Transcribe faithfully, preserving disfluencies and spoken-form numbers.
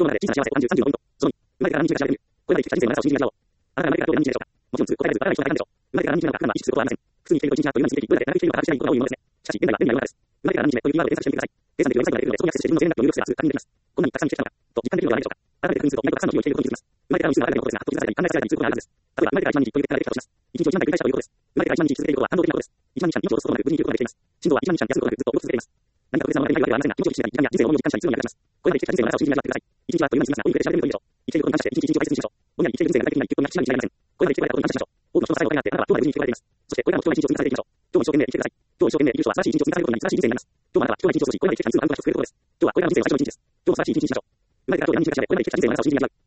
の中で小さな幸せを感じるさんじゅうのポイント。そのに、生まれてから何日が幸せでこれまで生きた人生の長さを信じてみましょう。あなたが生まれてからどういう何日でしょうか。もちろん、答えられず、バラバラに人がいたんでしょう。生まれてから何日なのか、普段は意識することはありません。普通に生きていると一日があっという間に過ぎていく、どれだけ長く生きているのか把握してないことが多いものですね。しかし、現代は便利な世の中です。生まれてから何日目というキーワードで検索してみてください。計算できるウェブサイトが出てくるので、そこにアクセスして自分の生年月日というのを全額入力すればすぐ確認できます。こんなにたくさんの情報を入力すればすぐ確認できます。こんなにたくさんの記憶をしていることに気づきます。生まれてから運数の大きいのを入れていくことに気づきます。生まれてから運数のあるだけのことですが、特定されたり考えさせたりすることがあるんです。これらに気づく世界がいくつもあるんです。例えば、生まれてからいちまん日一個入れてからできたとします。一日をいちまん回繰り返したということです。生まれてからいちまん日続けていることは感動的なことです。いちまん日間日常を過ごすことなく無事に生きることができています。振動はいちまん日間休むことなくずっと動き続けています。何か特別なものが手に入るわけではありませんが、気持ちよくしていたり、痛みや人生の重みを実感したり、いつもに役立ちます。これまで生きてきた人生の長さを信じて味わってください。一日はあっという間に過ぎますが、多くで調べてみるといいでしょう。生きていることに感謝して、一日一日を大切にしましょう。ぼんやり生きている人生が具体的な一曲が一番に違いません。これまで生きてこられたことに感謝しましょう。多くの人の支えをお金にあって、あなたは今日まで無事に生きてこられています。そして、これからも貴重な一日を積み重ねていきましょう。今日も一生懸命生きてください。今日一生懸命生きる人は素晴らしい一日を積み重ねることになり、素晴らしい人生になります。今日もあなたは貴重な一日を過ごし、これまで生きてきた人生の半分が一つ増えることです。今日はこれからの人生の最初の一日です。今日は素晴らしい一日にしましょう。生まれてから今日何日が幸せで、これまで生きてきた人生の長さを信じて味わう。